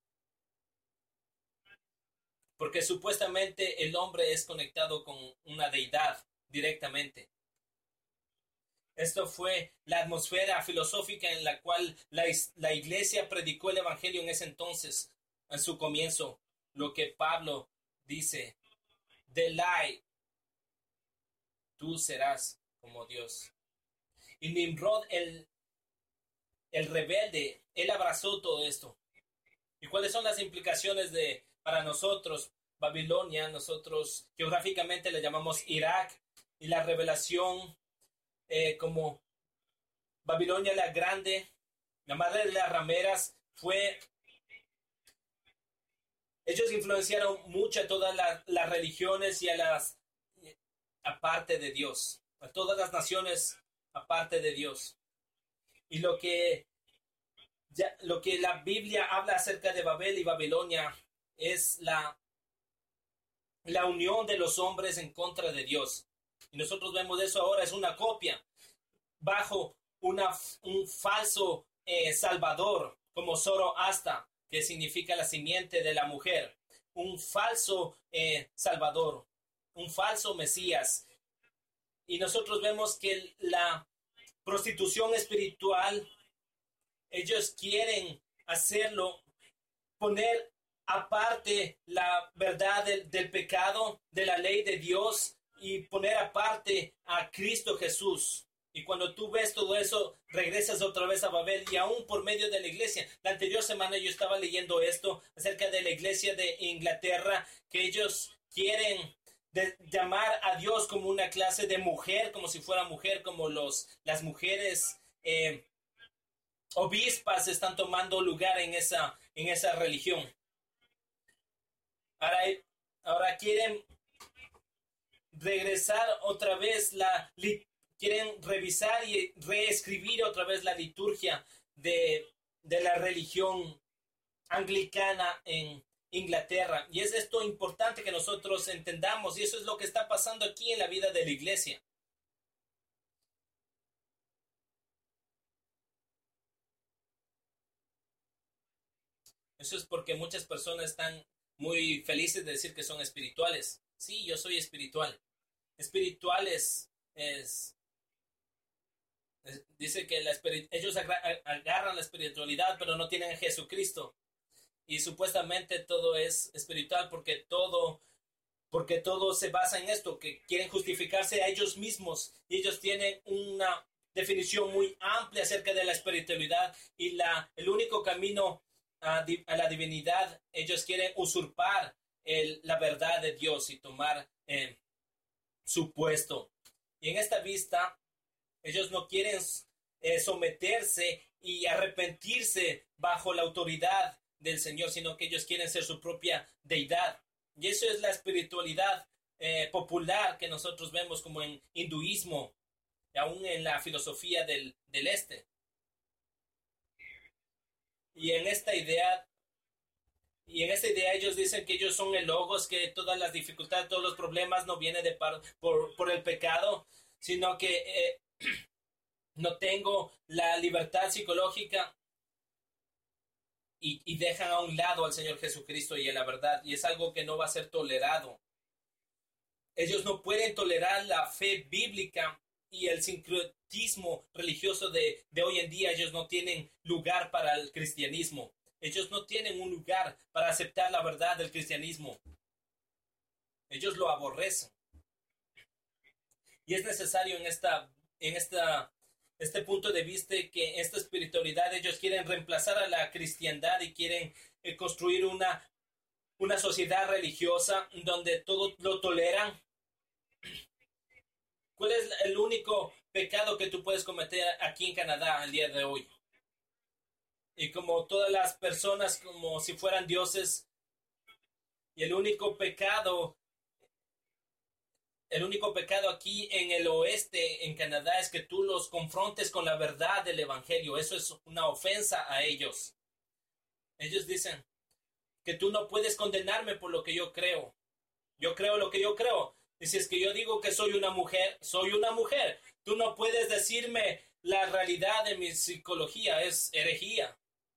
Porque supuestamente el hombre es conectado con una deidad directamente. Esto fue la atmósfera filosófica en la cual la iglesia predicó el evangelio en ese entonces, en su comienzo. Lo que Pablo dice: Delay, tú serás como Dios. Y Nimrod, el rebelde, él abrazó todo esto. ¿Y cuáles son las implicaciones para nosotros? Babilonia, nosotros geográficamente le llamamos Irak, y la revelación como Babilonia la Grande, la madre de las rameras, ellos influenciaron mucho a todas las religiones y aparte de Dios, a todas las naciones aparte de Dios. Y lo que la Biblia habla acerca de Babel y Babilonia es la unión de los hombres en contra de Dios. Y nosotros vemos eso ahora, es una copia bajo un falso salvador, como Zoroastra, que significa la simiente de la mujer. Un falso salvador, un falso Mesías. Y nosotros vemos que la prostitución espiritual, ellos quieren hacerlo, poner aparte la verdad del pecado, de la ley de Dios, y poner aparte a Cristo Jesús. Y cuando tú ves todo eso, regresas otra vez a Babel, y aún por medio de la iglesia. La anterior semana yo estaba leyendo esto acerca de la iglesia de Inglaterra, que ellos quieren llamar a Dios como una clase de mujer, como si fuera mujer, como las mujeres obispas están tomando lugar en esa religión. Ahora quieren regresar otra vez quieren revisar y reescribir otra vez la liturgia de la religión anglicana en Inglaterra. Y es esto importante que nosotros entendamos, y eso es lo que está pasando aquí en la vida de la iglesia. Eso es porque muchas personas están muy felices de decir que son espirituales. Sí, yo soy espiritual. Espiritual dice que ellos agarran la espiritualidad, pero no tienen a Jesucristo. Y supuestamente todo es espiritual porque todo se basa en esto, que quieren justificarse a ellos mismos. Y ellos tienen una definición muy amplia acerca de la espiritualidad y el único camino a la divinidad. Ellos quieren usurpar la verdad de Dios y tomar su puesto. Y en esta vista, ellos no quieren someterse y arrepentirse bajo la autoridad del Señor, sino que ellos quieren ser su propia deidad. Y eso es la espiritualidad popular que nosotros vemos como en hinduismo, aún en la filosofía del este. Y en esta idea ellos dicen que ellos son el logos, que todas las dificultades, todos los problemas no vienen por el pecado, sino que no tengo la libertad psicológica, y dejan a un lado al Señor Jesucristo y a la verdad, y es algo que no va a ser tolerado. Ellos no pueden tolerar la fe bíblica y el sincretismo religioso de hoy en día. Ellos no tienen lugar para el cristianismo. Ellos no tienen un lugar para aceptar la verdad del cristianismo. Ellos lo aborrecen. Y es necesario en este punto de vista que esta espiritualidad, ellos quieren reemplazar a la cristiandad y quieren construir una sociedad religiosa donde todo lo toleran. ¿Cuál es el único pecado que tú puedes cometer aquí en Canadá el día de hoy? Y como todas las personas, como si fueran dioses, y el único pecado aquí en el oeste, en Canadá, es que tú los confrontes con la verdad del evangelio. Eso es una ofensa a ellos. Ellos dicen que tú no puedes condenarme por lo que yo creo. Yo creo lo que yo creo. Y si es que yo digo que soy una mujer, soy una mujer. Tú no puedes decirme la realidad de mi psicología, es herejía.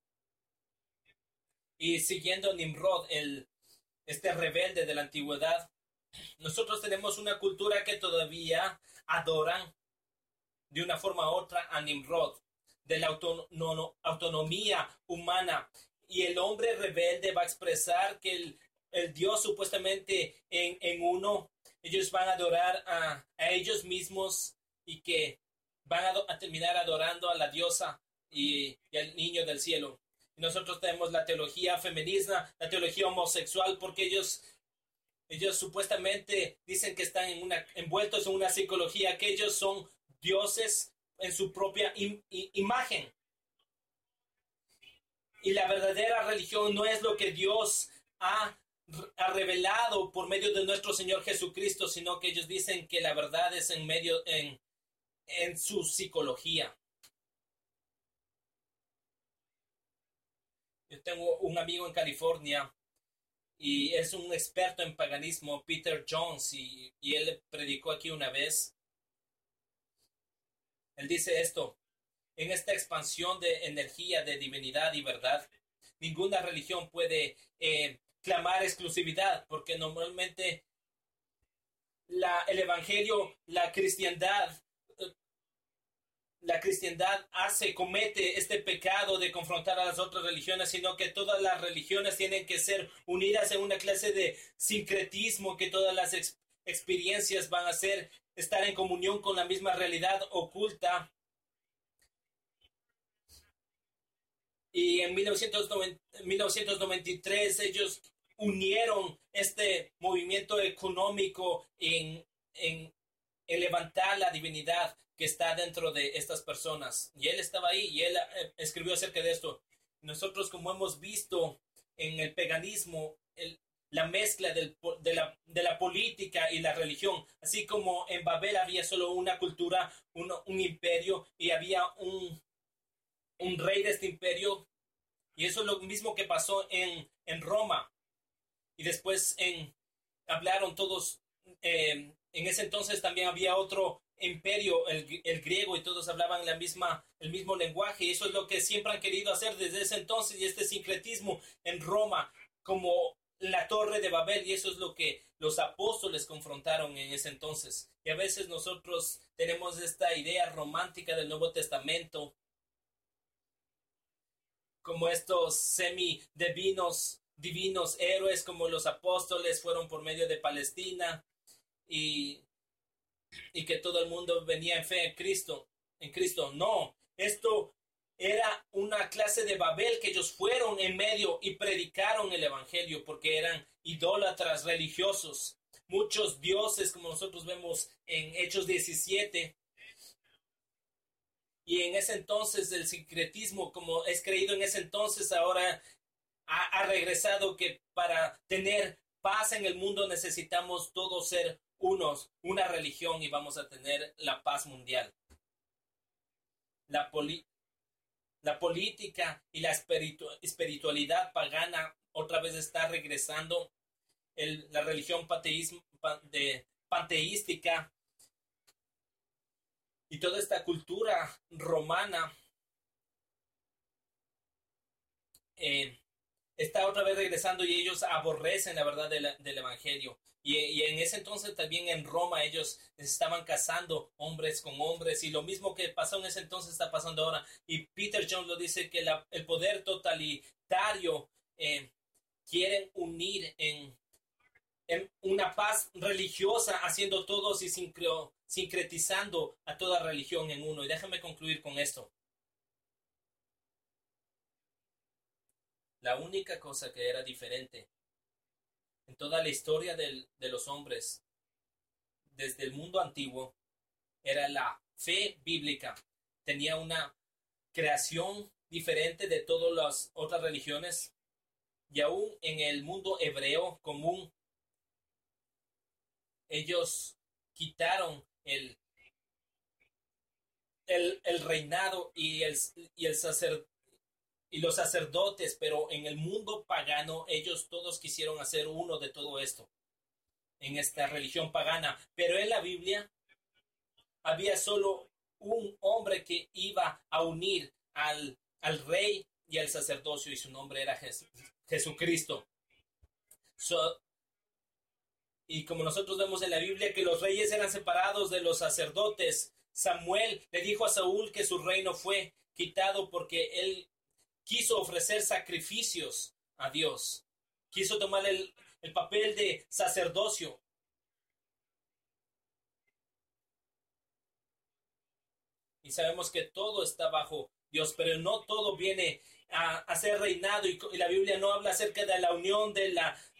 Y siguiendo Nimrod, este rebelde de la antigüedad, nosotros tenemos una cultura que todavía adoran de una forma u otra a Nimrod, de la autonomía humana. Y el hombre rebelde va a expresar que el Dios supuestamente en uno, ellos van a adorar a ellos mismos, y que van a terminar adorando a la diosa y al niño del cielo. Y nosotros tenemos la teología feminista, la teología homosexual, porque ellos supuestamente dicen que están envueltos en una psicología, que ellos son dioses en su propia imagen. Y la verdadera religión no es lo que Dios ha revelado por medio de nuestro Señor Jesucristo, sino que ellos dicen que la verdad es en su psicología. Yo tengo un amigo en California y es un experto en paganismo, Peter Jones, y él predicó aquí una vez. Él dice esto: en esta expansión de energía, de divinidad y verdad, ninguna religión puede clamar exclusividad, porque normalmente el evangelio, la cristiandad comete este pecado de confrontar a las otras religiones, sino que todas las religiones tienen que ser unidas en una clase de sincretismo, que todas las experiencias van a estar en comunión con la misma realidad oculta. Y en 1993 ellos unieron este movimiento económico en levantar la divinidad que está dentro de estas personas. Y él estaba ahí y él escribió acerca de esto. Nosotros, como hemos visto en el paganismo, la mezcla de la política y la religión, así como en Babel había solo una cultura, un imperio, y había un rey de este imperio, y eso es lo mismo que pasó en Roma. Y después hablaron todos, en ese entonces también había otro imperio, el griego, y todos hablaban el mismo lenguaje, y eso es lo que siempre han querido hacer desde ese entonces, y este sincretismo en Roma, como la Torre de Babel, y eso es lo que los apóstoles confrontaron en ese entonces. Y a veces nosotros tenemos esta idea romántica del Nuevo Testamento, como estos divinos héroes, como los apóstoles fueron por medio de Palestina, y que todo el mundo venía en fe en Cristo. No, esto era una clase de Babel que ellos fueron en medio y predicaron el evangelio, porque eran idólatras religiosos, muchos dioses, como nosotros vemos en Hechos 17. Y en ese entonces el sincretismo, como es creído en ese entonces, ahora ha regresado, que para tener paz en el mundo necesitamos todos ser una religión, y vamos a tener la paz mundial. La política y la espiritualidad pagana otra vez está regresando. La religión panteística y toda esta cultura romana está otra vez regresando, y ellos aborrecen la verdad del evangelio. Y en ese entonces también en Roma ellos estaban casando hombres con hombres, y lo mismo que pasó en ese entonces está pasando ahora. Y Peter Jones lo dice, que el poder totalitario quieren unir en una paz religiosa, haciendo todos y sincretizando a toda religión en uno. Y déjame concluir con esto. La única cosa que era diferente en toda la historia de los hombres desde el mundo antiguo era la fe bíblica. Tenía una creación diferente de todas las otras religiones, y aún en el mundo hebreo común ellos quitaron el reinado y los sacerdotes, pero en el mundo pagano ellos todos quisieron hacer uno de todo esto, en esta religión pagana. Pero en la Biblia había solo un hombre que iba a unir al rey y al sacerdocio, y su nombre era Jesucristo. Y como nosotros vemos en la Biblia que los reyes eran separados de los sacerdotes, Samuel le dijo a Saúl que su reino fue quitado porque él quiso ofrecer sacrificios a Dios. Quiso tomar el papel de sacerdocio. Y sabemos que todo está bajo Dios, pero no todo viene a ser reinado. Y la Biblia no habla acerca de la unión de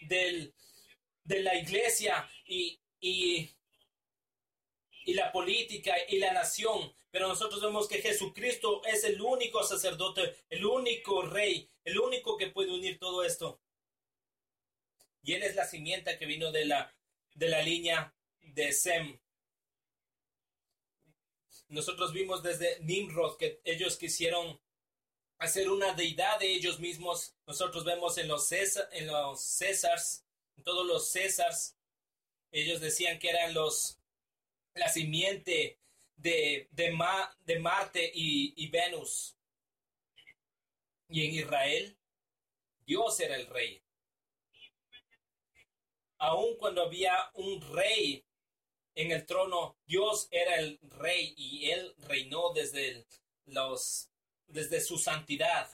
la iglesia y la política y la nación. Pero nosotros vemos que Jesucristo es el único sacerdote, el único rey, el único que puede unir todo esto. Y él es la simiente que vino de la línea de Sem. Nosotros vimos desde Nimrod que ellos quisieron hacer una deidad de ellos mismos. Nosotros vemos en los Césars, en todos los Césars, ellos decían que eran la simiente de Marte y Venus. Y en Israel, Dios era el rey. Aun cuando había un rey en el trono. Dios era el rey y él reinó desde su santidad.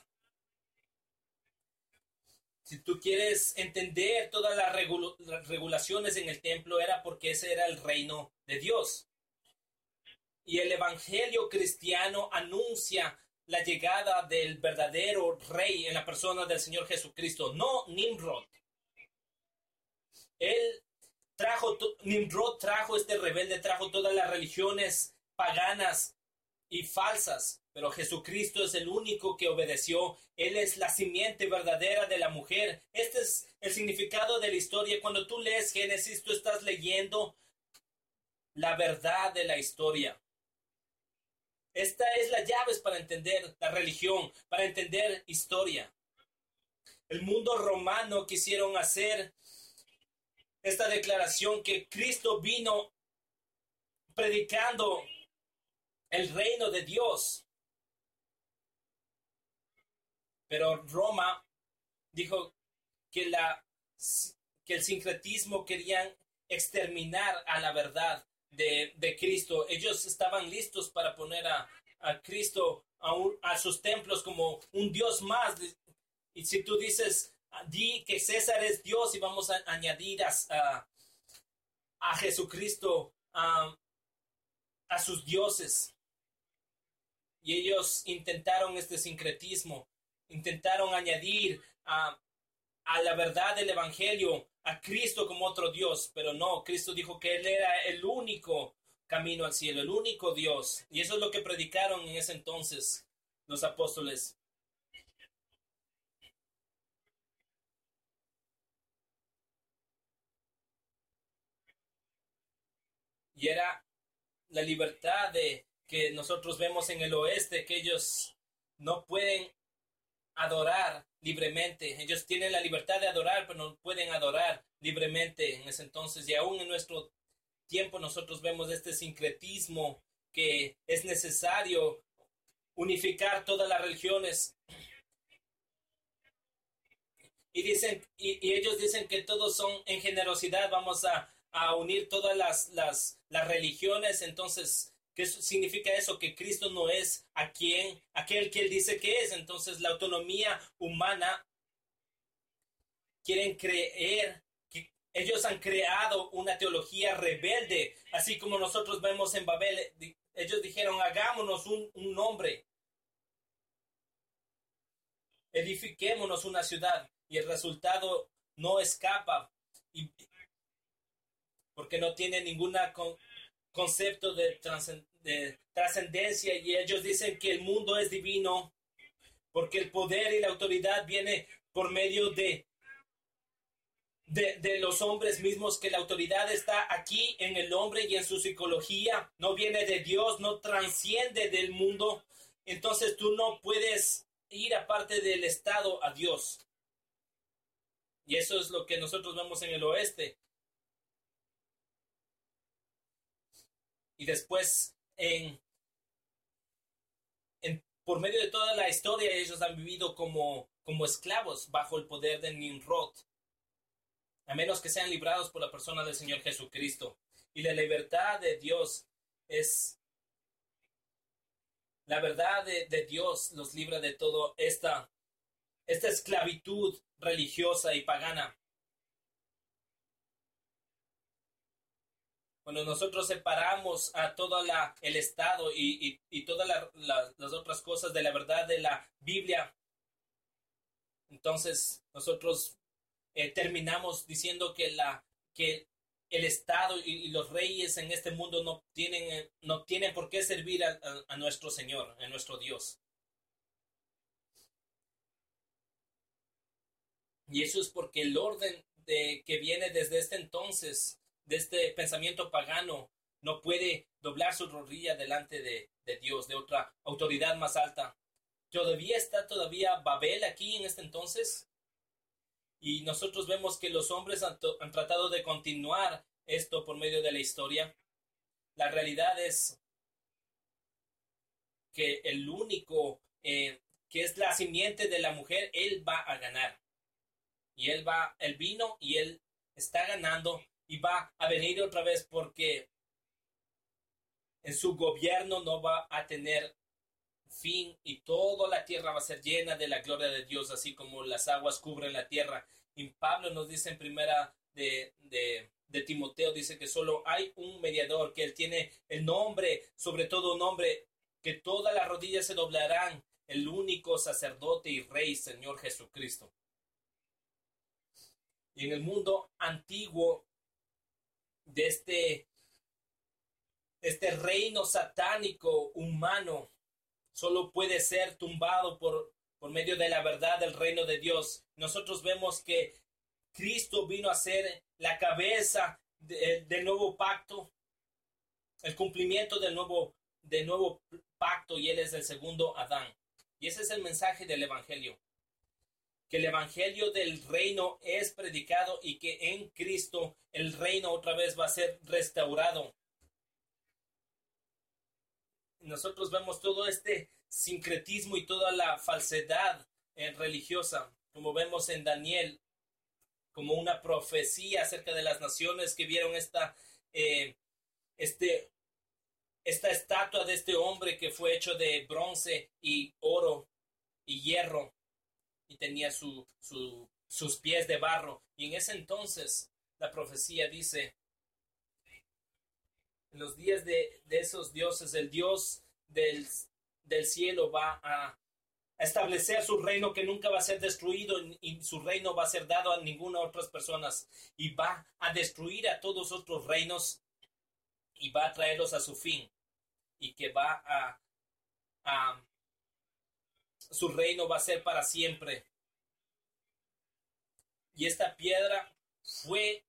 Si tú quieres entender todas las regulaciones en el templo, era porque ese era el reino de Dios. Y el evangelio cristiano anuncia la llegada del verdadero rey en la persona del Señor Jesucristo, no Nimrod. Nimrod trajo, este rebelde trajo todas las religiones paganas y falsas, pero Jesucristo es el único que obedeció. Él es la simiente verdadera de la mujer. Este es el significado de la historia. Cuando tú lees Génesis, tú estás leyendo la verdad de la historia. Esta es la llave para entender la religión, para entender historia. El mundo romano quisieron hacer esta declaración que Cristo vino predicando el reino de Dios. Pero Roma dijo que el sincretismo querían exterminar a la verdad de Cristo. Ellos estaban listos para poner a Cristo a sus templos como un Dios más. Y si tú dices, di que César es Dios y vamos a añadir a Jesucristo a sus dioses. Y ellos intentaron este sincretismo, intentaron añadir a la verdad del evangelio a Cristo como otro Dios, pero no, Cristo dijo que Él era el único camino al cielo, el único Dios. Y eso es lo que predicaron en ese entonces los apóstoles. Y era la libertad que nosotros vemos en el oeste, que ellos no pueden adorar libremente. Ellos tienen la libertad de adorar, pero no pueden adorar libremente en ese entonces. Y aún en nuestro tiempo nosotros vemos este sincretismo que es necesario unificar todas las religiones. Y ellos dicen que todos son en generosidad, vamos a unir todas las religiones. Entonces, ¿qué significa eso? Que Cristo no es aquel que Él dice que es. Entonces, la autonomía humana quieren creer que ellos han creado una teología rebelde, así como nosotros vemos en Babel. Ellos dijeron, hagámonos un nombre, edifiquémonos una ciudad, y el resultado no escapa, porque no tiene ningún concepto de trascendencia, y ellos dicen que el mundo es divino porque el poder y la autoridad viene por medio de los hombres mismos, que la autoridad está aquí en el hombre y en su psicología, no viene de Dios, no trasciende del mundo. Entonces tú no puedes ir aparte del Estado a Dios. Y eso es lo que nosotros vemos en el oeste. Y después, por medio de toda la historia, ellos han vivido como esclavos bajo el poder de Nimrod, a menos que sean librados por la persona del Señor Jesucristo. Y la libertad de Dios es la verdad de Dios, los libra de toda esta esclavitud religiosa y pagana. Cuando nosotros separamos a todo el Estado y todas las otras cosas de la verdad de la Biblia, entonces nosotros terminamos diciendo que el Estado y los reyes en este mundo no tienen por qué servir a nuestro Señor, a nuestro Dios. Y eso es porque el orden que viene desde este entonces, de este pensamiento pagano, no puede doblar su rodilla delante de Dios, de otra autoridad más alta. Está Babel aquí en este entonces. Y nosotros vemos que los hombres han tratado de continuar esto por medio de la historia. La realidad es que el único que es la simiente de la mujer, él va a ganar. Y él vino y él está ganando y va a venir otra vez, porque en su gobierno no va a tener fin y toda la tierra va a ser llena de la gloria de Dios, así como las aguas cubren la tierra. Y Pablo nos dice en primera de Timoteo, dice que solo hay un mediador, que él tiene el nombre, sobre todo nombre, que todas las rodillas se doblarán, el único sacerdote y rey, Señor Jesucristo. Y en el mundo antiguo de este reino satánico humano, solo puede ser tumbado por medio de la verdad del reino de Dios. Nosotros vemos que Cristo vino a ser la cabeza del nuevo pacto, el cumplimiento del nuevo pacto, y Él es el segundo Adán. Y ese es el mensaje del Evangelio, que el Evangelio del reino es predicado y que en Cristo el reino otra vez va a ser restaurado. Nosotros vemos todo este sincretismo y toda la falsedad religiosa, como vemos en Daniel, como una profecía acerca de las naciones que vieron esta estatua de este hombre que fue hecho de bronce y oro y hierro, y tenía sus pies de barro. Y en ese entonces la profecía dice: en los días de esos dioses, el Dios del cielo va a establecer su reino, que nunca va a ser destruido, y su reino va a ser dado a ninguna otras personas, y va a destruir a todos otros reinos y va a traerlos a su fin, y que su reino va a ser para siempre. Y esta piedra fue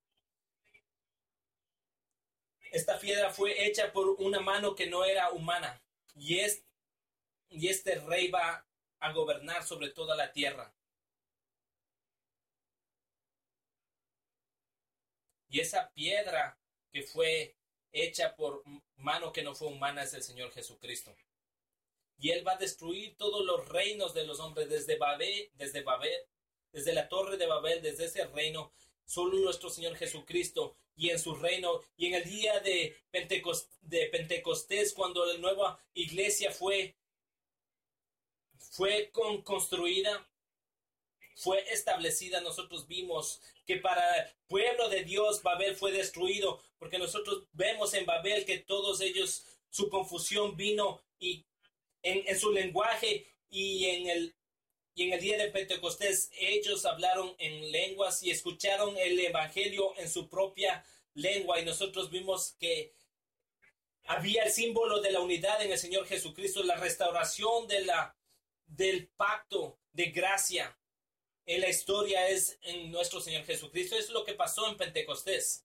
hecha por una mano que no era humana, y este rey va a gobernar sobre toda la tierra. Y esa piedra que fue hecha por mano que no fue humana es el Señor Jesucristo. Y Él va a destruir todos los reinos de los hombres desde la torre de Babel, desde ese reino. Solo nuestro Señor Jesucristo, y en su reino, y en el día de Pentecostés, cuando la nueva iglesia fue construida, fue establecida, nosotros vimos que para el pueblo de Dios Babel fue destruido, porque nosotros vemos en Babel que todos ellos, su confusión vino y en su lenguaje, y en el día de Pentecostés ellos hablaron en lenguas y escucharon el evangelio en su propia lengua, y nosotros vimos que había el símbolo de la unidad en el Señor Jesucristo, la restauración del pacto de gracia en la historia es en nuestro Señor Jesucristo. Eso es lo que pasó en Pentecostés,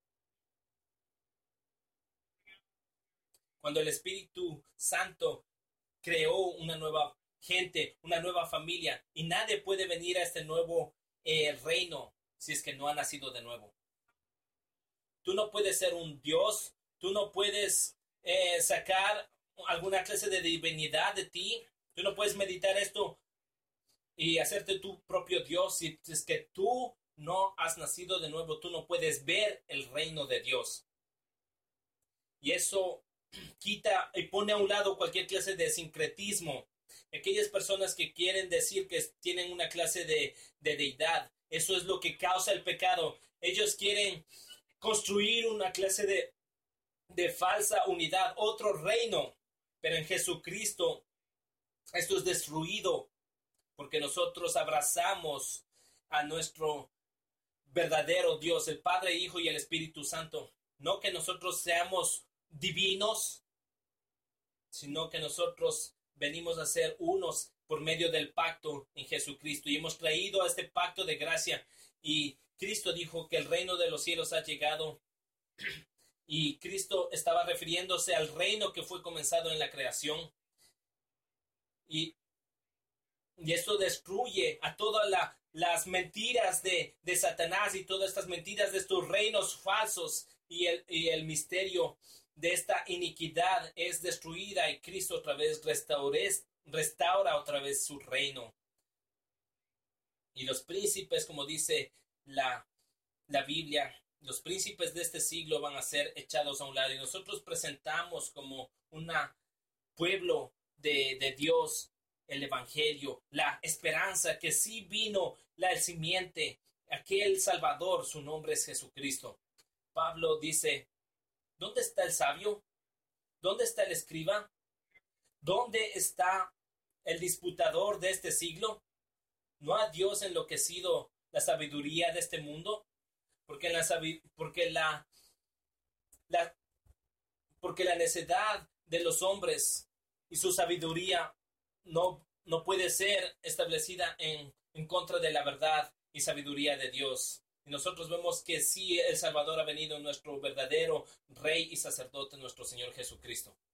cuando el Espíritu Santo creó una nueva gente, una nueva familia, y nadie puede venir a este nuevo reino si es que no ha nacido de nuevo. Tú no puedes ser un Dios, tú no puedes sacar alguna clase de divinidad de ti, tú no puedes meditar esto y hacerte tu propio Dios. Si es que tú no has nacido de nuevo, tú no puedes ver el reino de Dios. Y eso quita y pone a un lado cualquier clase de sincretismo. Aquellas personas que quieren decir que tienen una clase de deidad, eso es lo que causa el pecado. Ellos quieren construir una clase de falsa unidad, otro reino, pero en Jesucristo esto es destruido, porque nosotros abrazamos a nuestro verdadero Dios, el Padre, Hijo y el Espíritu Santo. No que nosotros seamos divinos, sino que nosotros venimos a ser unos por medio del pacto en Jesucristo, y hemos traído a este pacto de gracia. Y Cristo dijo que el reino de los cielos ha llegado, y Cristo estaba refiriéndose al reino que fue comenzado en la creación. Y esto destruye a todas las mentiras de Satanás y todas estas mentiras de estos reinos falsos, y el misterio de esta iniquidad es destruida, y Cristo otra vez restaura otra vez su reino. Y los príncipes, como dice la Biblia, Los príncipes de este siglo van a ser echados a un lado y nosotros presentamos como un pueblo de Dios el Evangelio, la esperanza que sí vino la simiente, aquel Salvador, su nombre es Jesucristo. Pablo dice, ¿dónde está el sabio? ¿Dónde está el escriba? ¿Dónde está el disputador de este siglo? ¿No ha Dios enloquecido la sabiduría de este mundo? Porque la necedad de los hombres y su sabiduría no puede ser establecida en contra de la verdad y sabiduría de Dios. Y nosotros vemos que sí, el Salvador ha venido, nuestro verdadero Rey y sacerdote, nuestro Señor Jesucristo.